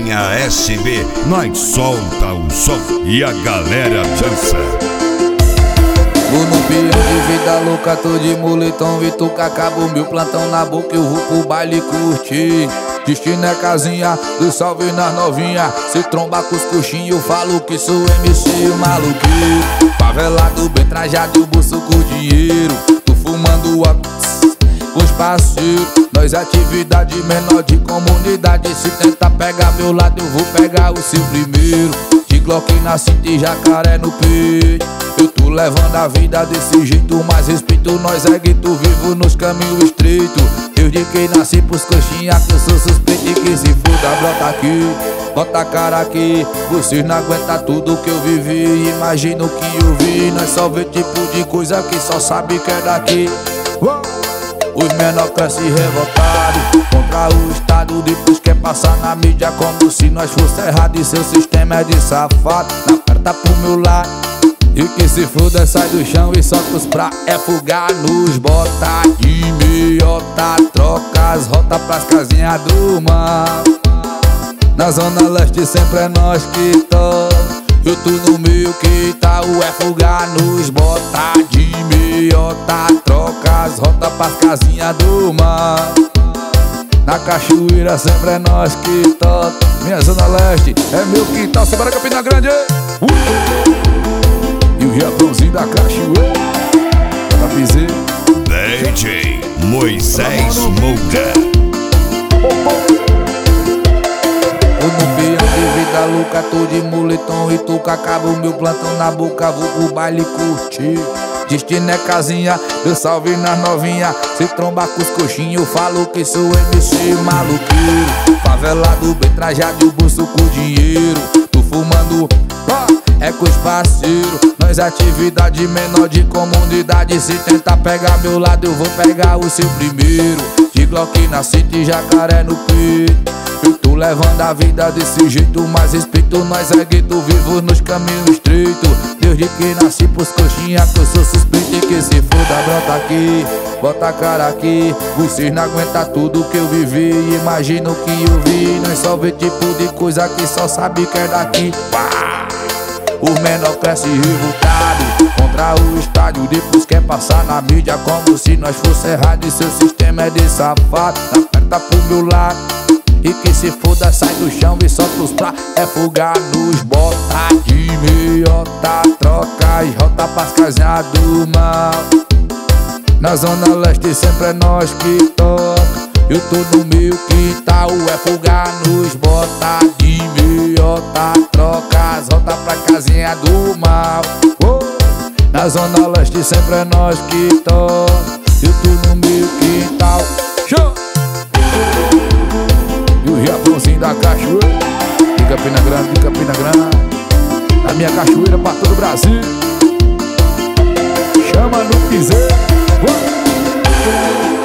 Caixinha SB, nós solta o som e a galera dança. Vou no peão de vida louca, tô de moletom e tô com acabo meu plantão na boca, eu vou pro baile curtir. Destino é casinha, do salve nas novinha. Se tromba com os coxinhos, eu falo que sou MC o maluqueiro. Favelado, bem trajado e o bolso com dinheiro. Tô fumando a com os parceiros. Nós atividade menor de comunidade. Se tentar pegar meu lado, eu vou pegar o seu primeiro. De Glock na cinta e jacaré no peito. Eu tô levando a vida desse jeito, mas respeito nós é gueto vivo nos caminhos estreitos. Desde que nasci pros coxinha que eu sou suspeito e que se foda, brota aqui, bota a cara aqui. Vocês não aguentam tudo que eu vivi, imagina o que eu vi. Nós só vê tipo de coisa que só sabe que é daqui. Os menor crescem revoltados contra o Estado, depois quer passar na mídia como se nós fosse errado. E seu sistema é de safado, na perna pro meu lado. E que se foda, sai do chão e solta os pra fugar nos bota de meiota. Troca as rotas pras casinhas do mal. Na zona leste sempre é nós que toca. Eu tô no meio que tá o fugar nos bota de meiota. Troca as rotas pras casinhas do mal. Na cachoeira sempre é nós que toca. Minha zona leste é meu quintal, Sebora Campina Grande. E o Japãozinho da cachoeira da piseira. DJ Moisés Moura. Eu no peão de vida louca, tô de moletom e tô com acabo meu plantão na boca, vou pro baile curtir. Destino é casinha, eu salve nas novinha. Se tromba com os coxinhos, eu falo que sou MC maluqueiro. Favelado, bem trajado e o bolso com dinheiro. Tô fumando, é com os parceiros. Nós atividade menor de comunidade. Se tentar pegar meu lado, eu vou pegar o seu primeiro. De Glock na cinta e jacaré no peito. Eu tô levando a vida desse jeito, mas respeito nós é gueto vivo nos caminhos estreitos. Desde que nasci pros coxinha que eu sou suspeito e que se foda, brota aqui, bota a cara aqui. Vocês não aguentam tudo que eu vivi, imagina o que eu vi. Nós só vê tipo de coisa que só sabe que é daqui. Os menor crescem revoltados contra o estádio, depois quer passar na mídia como se nós fosse errado. E seu sistema é de safado, na perna pro meu lado. E que se foda, sai do chão e solta os pra fugar nos bota de meiota. Troca as rotas pras casinhas do mal. Na zona leste sempre é nós que toca. Eu tô no meio que tá o fugar nos bota de meiota. Troca as rotas pra casinha do mal. Na zona leste sempre é nós que toca. Eu tô no meio que tá o show. E o Japãozinho da cachoeira de Campina Grande, de Campina Grande. A minha cachoeira pra todo o Brasil. Chama no piseiro.